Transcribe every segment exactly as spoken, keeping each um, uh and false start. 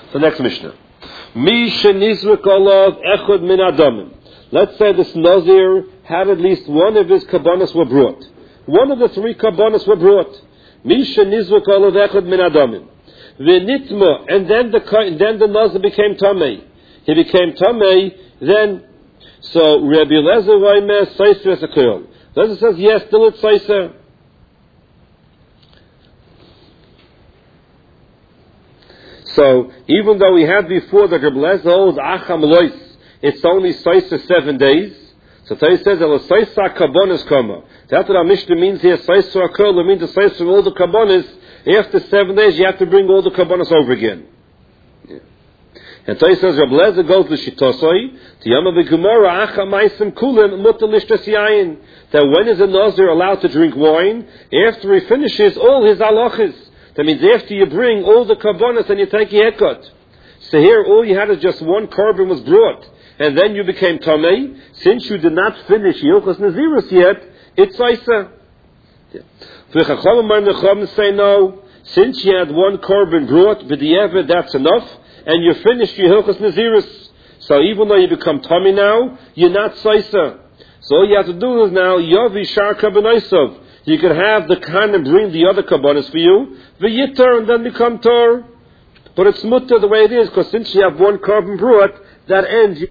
The next Mishnah. Mi shenizruk olav echad min adamim. Let's say this Nazir had at least one of his kabbanas were brought. One of the three kabbanas were brought. Mi shenizruk olav echad min adamim. V'nitma, and then the and then the Nazir became tamei. He became tamei. Then, so Rabbi Eliezer vaymer seiser as a kol. Eliezer says yes, still it's seiser. So even though we had before that Rabbi Eliezer holds acham lois, it's only seiser seven days. So Torah says el seiser kabbanas kama. That's what our Mishnah means here. Seiser akol, it means the seiser all the kabbanas. After seven days, you have to bring all the kabbanas over again. Yeah. And Torah says Rabbi Eliezer goes to Shittosoi to Yama v'Gemara acham ma'asim kulim mutar lishtas yayin. That when is a Nazir allowed to drink wine? After he finishes all his halachas. That means after you bring all the kabbanas and you take your haircut. So here all you had is just one korban was brought. And then you became tamei. Since you did not finish Hilchos Nazirus yet, it's Isa. The Chachamim say no. Since you had one korban brought, b'di'evet, that's enough. And you finished your Hilchos Nazirus. So even though you become tamei now, you're not Isa. So all you have to do is now, Yavi Shar Kabbanaisav. You can have the Khan and bring the other kabbanas for you, the yitter, and then become tor. But it's mutter the way it is, because since you have one korban brought, that ends.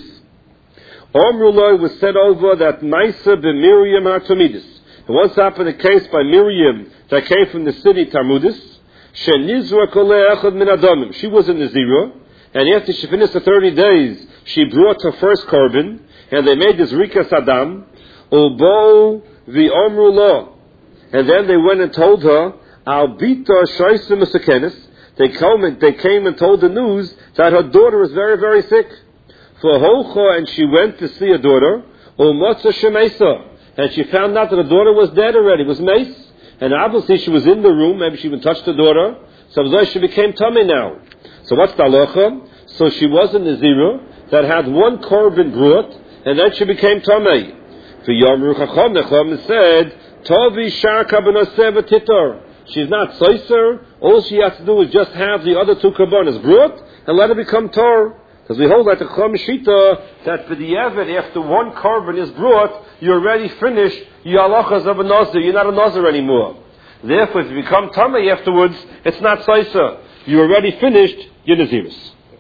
Omrullah was said over that Maisa b'Miriam HaTamidis. It once happened a case by Miriam that came from the city Tarmudis. Shenizra kolei echad min adamim. She was in Nazirah, and after she finished the thirty days, she brought her first korban, and they made this rikas adam. Ubo the Omrullah. And then they went and told her, Al bita shaisim masakenis. They came and they came and told the news that her daughter is very, very sick. For Hocha, and she went to see her daughter, Umotza Shemesa, and she found out that her daughter was dead already, was mace. And obviously she was in the room, maybe she even touched her daughter, so she became tummy now. So what's the halacha? So she was in Nazirah that had one korban brought, and then she became tummy. For Yomru Chacham, Chacham said, Tovi Shar Kabbanoseh Titor. She's not Seiser, all she has to do is just have the other two kabbanas brought, and let her become Tor. Because we hold like the Chum Shita that for the Evid, after one korban is brought, you're already finished your halachas of a Nazir. You're not a Nazir anymore. Therefore, if you become Tamei afterwards, it's not Saisa. You're already finished your Nazirus.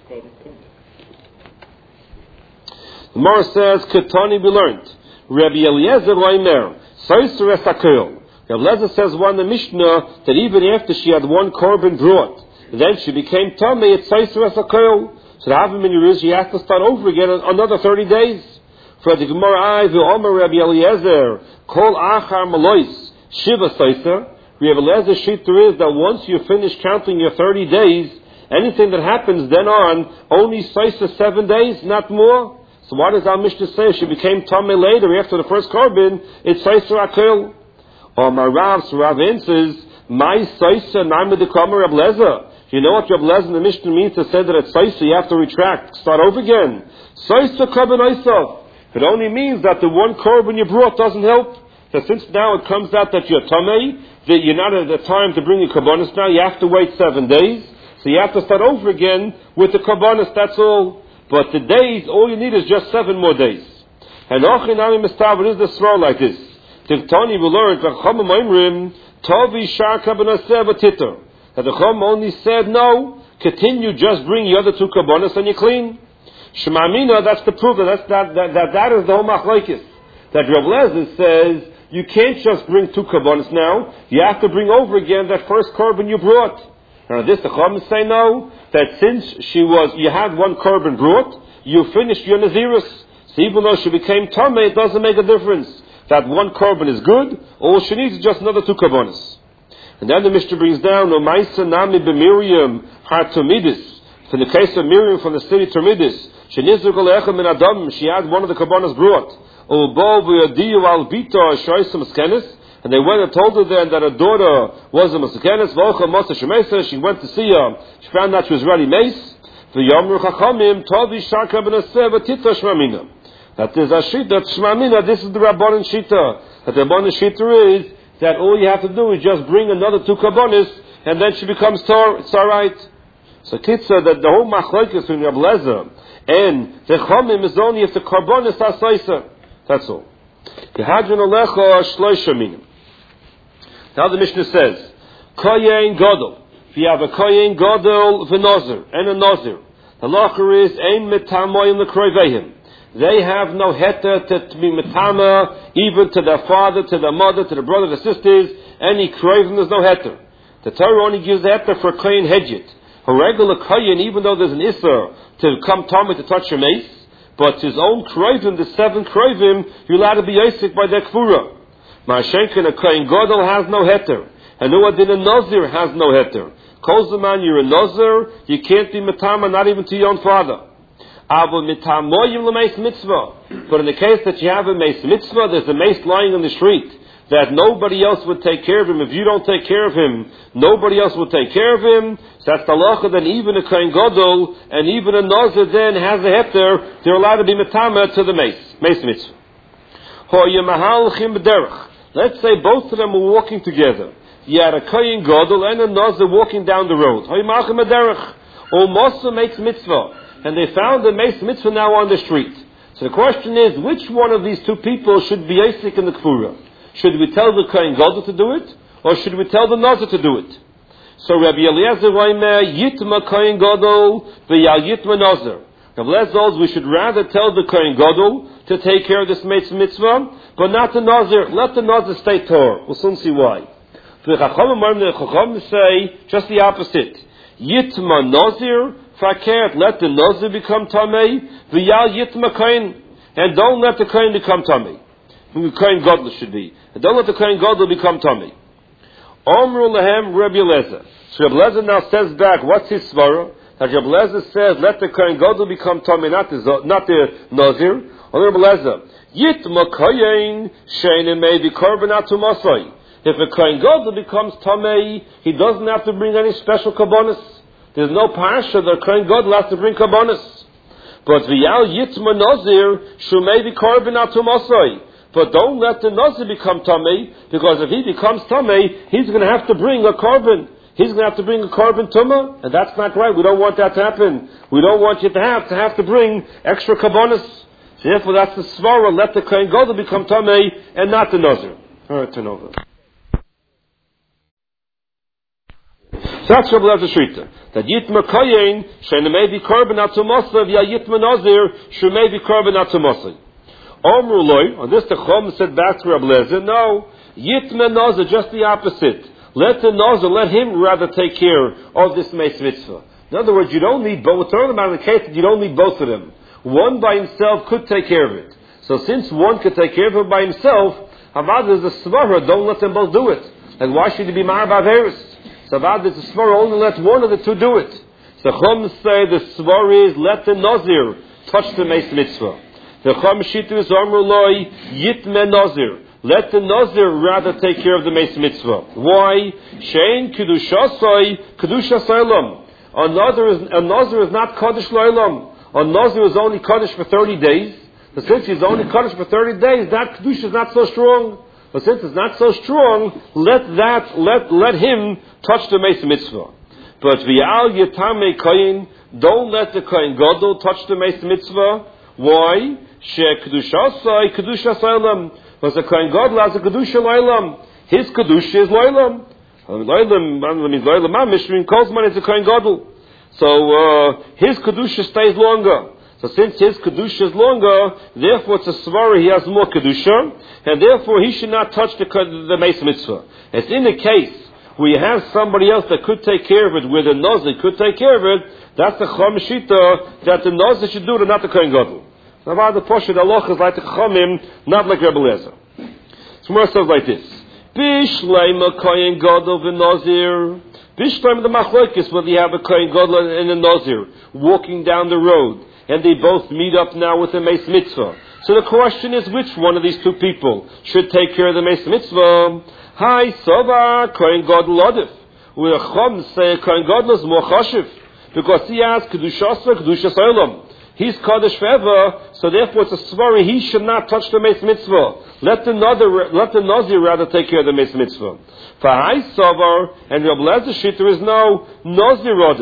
The Gemara says, Ketani be learned. Rabbi Eliezer Reimer, Saisa es Akel. Rabbi Eliezer says one in the Mishnah that even after she had one korban brought, then she became Tamei, it's Saisa es Akel. So the Havim in Yerusha, you have to start over again another thirty days. For the Gemara, I will Omer Rabbi Eliezer, Kol Achar Malois, Shiva Seiser. Rabbi Eliezer's shita is that once you finish counting your thirty days, anything that happens then on, only Seiser seven days, not more. So what does our Mishnah say? She became Tamei later, after the first korban, it's Seiser Akel. Or my Rav, so Rav answers, My Seiser Naimah Dekomer Rabbi Eliezer. You know what Rabbi Eliezer in the Mishnah means to say that it's Saisa, you have to retract, start over again. Saisa korban Oisav. It only means that the one korban you brought doesn't help. So since now it comes out that you're Tamei, that you're not at the time to bring your korbanos now, you have to wait seven days. So you have to start over again with the korbanos, that's all. But the days, all you need is just seven more days. And Ochinami Mistav, it is the swirl like this. Tivtani will learn, V'chomim Oimrim, Tovi Shar Kabbanoseh V'titor. That the Chum only said, no, continue, just bring the other two kabbanas and you're clean. Shemamina, that's the proof, that, that, that, that, that is the whole machlokes. That Rabbi Eliezer says, you can't just bring two kabbanas now, you have to bring over again that first korban you brought. Now this, the Chum say no, that since she was, you had one korban brought, you finished your Nazirus. So even though she became Tamei, it doesn't make a difference. That one korban is good, all she needs is just another two kabbanas. And then the Mishnah brings down, no Maisa Nami b'Miriam HaTamidis. In the case of Miriam from the city Tarmidis, she nizuk alecha min adam, she had one of the kabbanas brought. Ubo v'yadiyu al bita shoysa maskenis. And they went and told her then that her daughter was a maskenis, v'ocha masa shemesa, she went to see her, she found that she was ready mace. V'yamru chachamim, tavi shar kabbanoseh v'tita shmamina. That is a shita, shmamina, this is the Rabbanan shita. That the Rabbanan shita is, that all you have to do is just bring another two kabbanas, and then she becomes tor. It's all right. So Kitza, that the whole machlokes in Reb Lezer and the Chomim is only if the Karbonis Asaisa. That's all. Kehadron Alecha Shloisha Minim. Now the Mishnah says, Koyen Gadol. If you have a Koyen Gadol v'Nozir and a Nozir, the lacher is Ein Metamoyim L'Kroivehim. They have no heter to be metama, even to their father, to their mother, to their brother, the sisters. Any kroivim, there's no heter. The Torah only gives the heter for kohen hedjit. A regular kohen, even though there's an isser to come Tommy to touch your mace, but his own kroivim, the seven kroivim, you're allowed to be yosik by their kfura. Ma'ashenkin, a kohen gadol has no heter, and no adin a nazir has no heter. Calls the man, you're a nazir, you can't be metama, not even to your own father. But in the case that you have a mace mitzvah, there's a mace lying on the street that nobody else would take care of him. If you don't take care of him, nobody else will take care of him. So that's the halacha that even a kohen gadol and even a nazir then has a heter. They're allowed to be metama to the mace, mace mitzvah. Let's say both of them were walking together. You had a kohen gadol and a nazir walking down the road. Or makes mitzvah. And they found the mace mitzvah now on the street. So the question is, which one of these two people should be yosik in the kfura? Should we tell the kohen gadol to do it, or should we tell the nazir to do it? So Rabbi Eliezer Reimer yitma kohen gadol v'yal yitma nazir. Rabbi Eliezer holds we should rather tell the kohen gadol to take care of this mace mitzvah, but not the nazir. Let the nazir stay Torah. We'll soon see why. The Chachamim say just the opposite. Yitma nazir. Fakert, let the nazir become tamei, v'yal yitma kohen, and don't let the kohen become tamei. The kohen gadol should be, and don't let the kohen gadol become tamei. Omru lehem Rabbi Eliezer. So Rabbi Eliezer now says back, what's his svara? That Rabbi Eliezer says, let the kohen gadol become tamei, not the not the nazir. Or Rabbi Eliezer, yitma kohen she'ein mei v'korban atumasai. If a kohen gadol becomes tamei, he doesn't have to bring any special kabbonis. There's no parsha that kohen gadol has to bring kabbonis. But v'yal yitma nazir shumei v'korban atumasai. But don't let the nazir become tamei, because if he becomes tamei, he's going to have to bring a korban. He's going to have to bring a korban tumah, and that's not right. We don't want that to happen. We don't want you to have to have to bring extra kabbonis. So therefore, that's the svara. Let the kohen gadol become tamei and not the nazir. All right, turn over. So that's Rabbi Eliezer Shrita. That yitma kohen she'ein mei v'korban atumasai v'yal yitma nazir shumei v'korban atumasai. Omru loy, on this the Chom said back to Rabbi Eliezer, no, yitma nazir, just the opposite. Let the nazir, let him rather take care of this mace mitzvah. In other words, you don't need both. We're talking about the case that you don't need both of them. One by himself could take care of it. So since one could take care of it by himself, Havad is a svara, don't let them both do it. And why should he be ma'ar b'averis? So Havad is a svara, only let one of the two do it. So Chom say the svara is let the nazir touch the mace mitzvah. The Chom Shitu is Amru Loi Yitme Nazir. Let the Nazir rather take care of the mace mitzvah. Why? Shein Kedushasai Kedushas Olam. A Nazir is a Nazir is not Kaddish L'Olam. A Nazir is only Kaddish for thirty days. But since he's only Kaddish for thirty days, that Kedush is not so strong. But since it's not so strong, let that let let him touch the mace mitzvah. But V'al Yitame Koyin, don't let the Koyin Gadol touch the mace mitzvah. Why? She kedushasai kedushas olam. Because the kohen gadol has a kedusha l'olam. His kedusha is l'olam. L'olam means l'olam mamish. In Kozman it's a kohen gadol. So uh, his kedusha stays longer. So since his kedusha is longer, therefore it's a svara. He has more kedusha, and therefore he should not touch the the mace mitzvah. It's in the case where you have somebody else that could take care of it, where the nazir could take care of it. That's the Chom Shita that the nazir should do it, and not the kohen gadol. Now, the Poshet Allah is like the Chachamim, not like Rabbi Eliezer. So, Gemara says like this: Bishleima kohen gadol v'nazir. Bishleima the machlokes, whether you have a kohen gadol and a nazir walking down the road, and they both meet up now with a mace mitzvah. So the question is, which one of these two people should take care of the mace mitzvah? Hi, Sova kohen gadol adif. With a Chom say kohen gadol is more chashiv because he has kedushasa kedushas olam. He's Kaddish forever, so therefore it's a svara, he should not touch the mace mitzvah. Let the nazir, let the nazir rather take care of the mace mitzvah. For Hai Savar and Rabbi Eliezer Shitter is no nazir adif.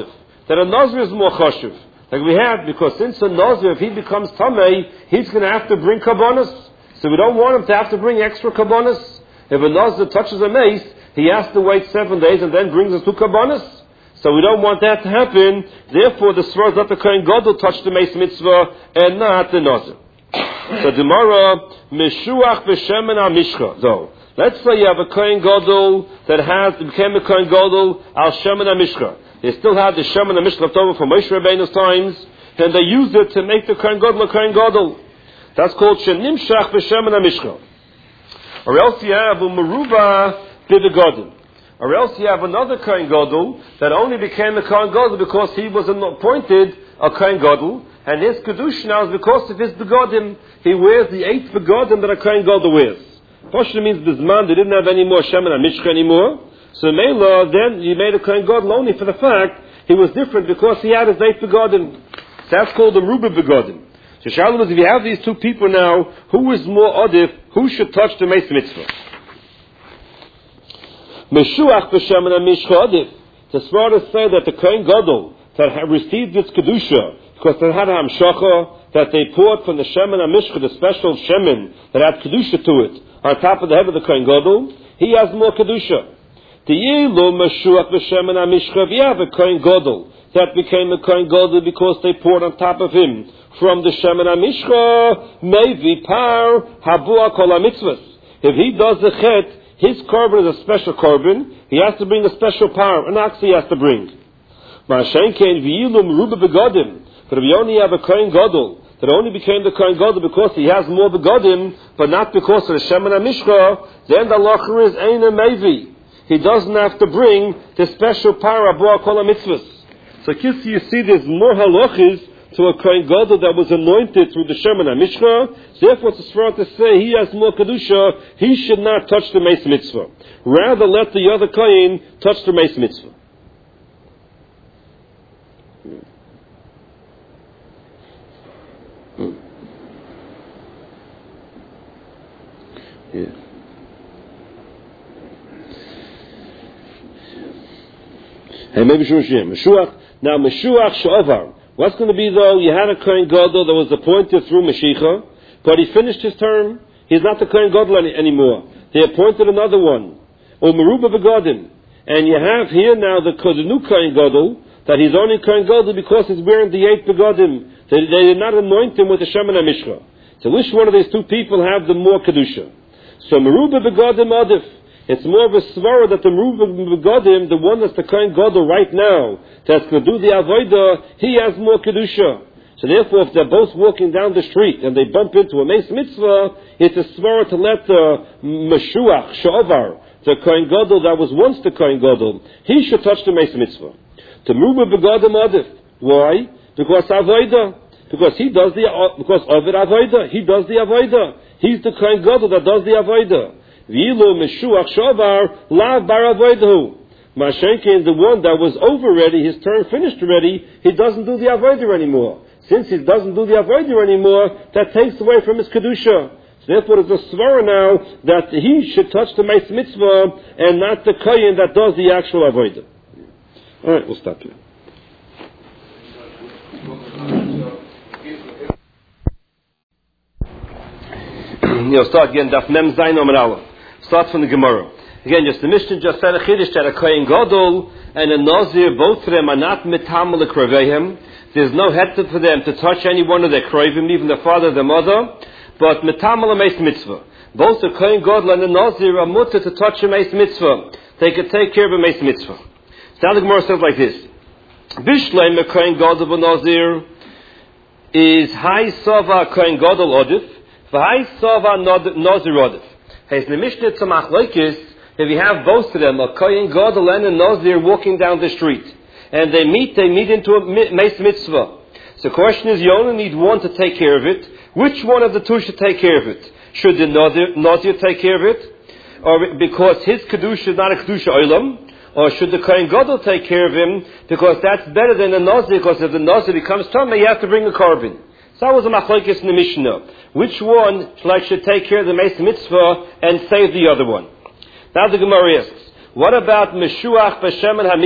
that a Nazir is more chashuv. Like we have, because since a Nazir, if he becomes Tamei, he's going to have to bring Kabbanas. So we don't want him to have to bring extra Kabbanas. If a Nazir touches a mace, he has to wait seven days and then brings us two Kabbanas. So we don't want that to happen. Therefore, the Svar is that the Kohen Gadol touched the mace mitzvah and not the Nazir. So tomorrow, Meshuach b'shemen ha-mishcha. So, let's say you have a Kohen Gadol that has became a Kohen Gadol al shemen ha-mishcha. They still have the shemen ha-mishcha left over from Moshe Rabbeinu's times, and they used it to make the Kohen Gadol a Kohen Gadol. That's called shenimshach b'shemen ha-mishcha. Or else you have a meruba b'begodim. Or else you have another Kohen Gadol that only became a Kohen Gadol because he was appointed a Kohen Gadol, and his Kedusha now is because of his begodim. He wears the eight begodim that a Kohen Gadol wears. Pashto means Bizman, they didn't have any more Shemen HaMishcha anymore. So Mela, then you made a Kohen Gadol only for the fact he was different because he had his eight begodim. That's called the Ruba begodim. So Shalom is, if you have these two people now, who is more Adif, who should touch the Meis Mitzvah? Meshuach b'Shemen HaMishcha Adif. The Svar say that the Kohen Gadol that had received this Kedusha, because they had a Hamshacha, that they poured from the Shemen HaMishcha, the special Shemen that had Kedusha to it, on top of the head of the Kohen Gadol, he has more Kedusha. The Yilu Meshuach b'Shemen HaMishcha, we have a Kohen Gadol that became a Kohen Gadol because they poured on top of him from the Shemen HaMishcha, Mevi Par Habua Kol HaMitzvahs. If he does the Chet, his korban is a special korban, he has to bring a special power, an ox he has to bring. Ma'ashenkein v'yilum ruba begodim. But if you only have a Kohen Gadol that only became the Kohen Gadol because he has more begodim, but not because of the Shemen HaMishcha, then the halacha is Eina Mevi. He doesn't have to bring the special power Abua Kol HaMitzvahs. So you see there's more halachas to a Kohen Gadol that was anointed through the Shemen HaMishcha. Therefore, it's fair to say he has more Kedusha, he should not touch the Meis Mitzvah. Rather, let the other Kohen touch the Meis Mitzvah. Hmm. Yeah. Hey, maybe Meshuach. Now, Meshuach Sha'ovar. What's going to be though? You had a Kohen Gadol that was appointed through Mashiach, but he finished his term. He's not the Kohen Gadol any, anymore. They appointed another one, or Meruba Begodim. And you have here now the, the new Kohen Gadol that he's only Kohen Gadol because he's wearing the eight Begodim. They, they did not anoint him with the Shemen HaMishcha. So which one of these two people have the more Kedusha? So Meruba Begodim Adif. It's more of a svara that the Meruba Begodim, the one that's the Kohen Gadol right now, that's going to do the Avodah, he has more Kedusha. So therefore, if they're both walking down the street and they bump into a Meis Mitzvah, it's a svara to let the Meshuach, Sha'ovar, the Kohen Gadol that was once the Kohen Gadol, he should touch the Meis Mitzvah. The Meruba Begodim Adif. Why? Because Avodah. Because he does the, because Ovid Avodah. He does the Avodah. He's the Kohen Gadol that does the Avodah. V'ilu Meshuach Sha'ovar Lav Bar Avodahu. Mashenkin, the one that was over already, his term finished already, he doesn't do the Avodah anymore. Since he doesn't do the Avodah anymore, that takes away from his Kedusha. So therefore, there's a svara now that he should touch the Meis Mitzvah and not the Kohen that does the actual Avodah. Alright, we'll stop here. You'll start again, Daf Mem Zayin Amar Aleph. Start from the Gemara. Again, just the Mishnah just said a Chiddush that a Kohen Gadol and a Nazir, both of them are not mitamal l'kroveihem. There's no heter for them to touch any one of their krovim, even the father or the mother, but mitamal l'meis mitzvah. Both the Kohen Gadol and the Nazir are mutter to touch a meis mitzvah. They can take care of a meis mitzvah. So now the Gemara says like this. Bishleim a Kohen Gadol v'Nazir is Hai Sava Kohen Gadol Odif, v'Hai Sava Nazir Odif. Hey, it's the Mishnah to Machlokes, if you have both of them, a Kohen Gadol and a Nazir walking down the street, and they meet, they meet into a Meis Mitzvah. So the question is, you only need one to take care of it. Which one of the two should take care of it? Should the Nazir, Nazir take care of it? Or because his Kedusha is not a Kedusha Olam? Or should the Kohen Gadol take care of him, because that's better than the Nazir, because if the Nazir becomes Tamei, you have to bring a korban. So that was a machlokes in the Mishnah. Which one like, should take care of the Meis Mitzvah and save the other one? Now the Gemara asks, what about Meshuach b'Shemen HaMishcha?